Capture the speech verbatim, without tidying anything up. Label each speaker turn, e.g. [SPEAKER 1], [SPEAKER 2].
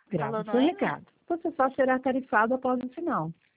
[SPEAKER 1] Grave
[SPEAKER 2] Alô,
[SPEAKER 1] o seu
[SPEAKER 2] Noemi?
[SPEAKER 1] recado. Você só será tarifado após o sinal.